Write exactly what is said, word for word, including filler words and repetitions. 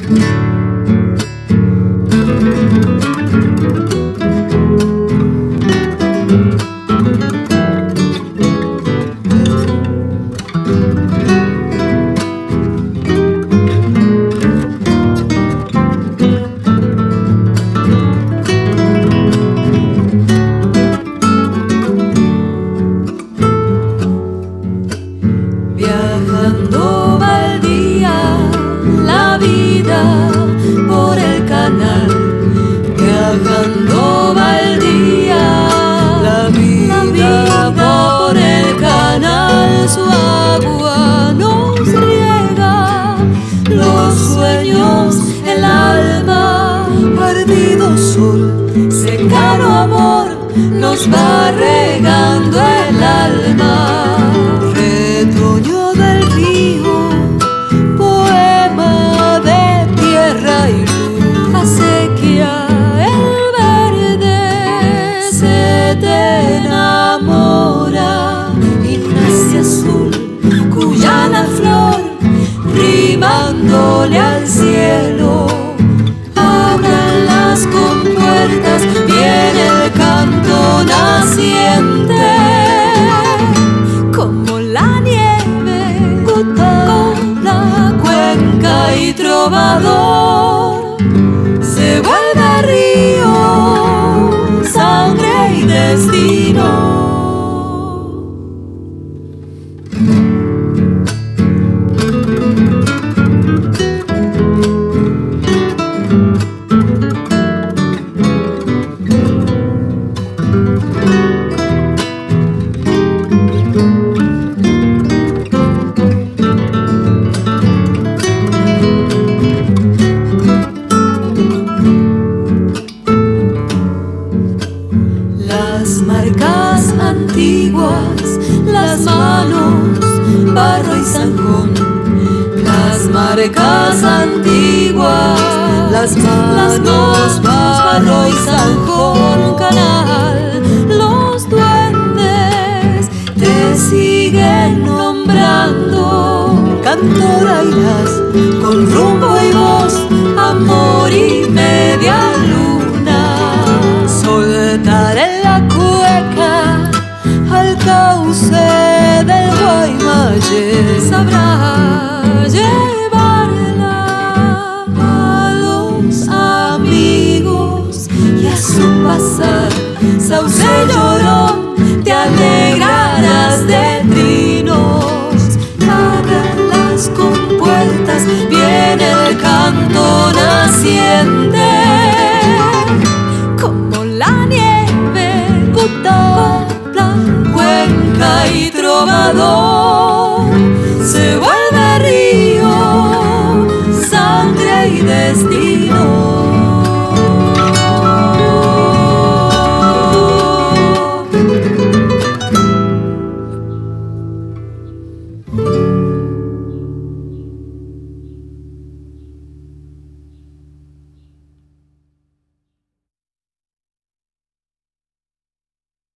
Viajando va el día, la vida por el canal. Viajando va el día, la vida, la vida por el canal. Su agua nos riega los sueños, el alma. Ardido sol, secano amor, nos va regando el alma. Acequia, el verde se te enamora y nace azul, cuya la flor rimándole al cielo. Abran las compuertas, viene el canto naciente, como la nieve, gota, la cuenca y trovador. Se vuelve río, sangre y destino. Las marcas antiguas, las manos, barro y zanjón. Las marcas antiguas, las manos, barro y zanjón. Canal, los duendes te siguen nombrando. Cantora irás con rumbo y voz, amor y media luna. Soltaré la cueca al cauce del Guaymallé. Sabrá llevarla a los amigos y a su pasar, sauce llorón, te alegrarás de trinos. Abran las compuertas, viene el canto naciente. Cuenca y trovador se va.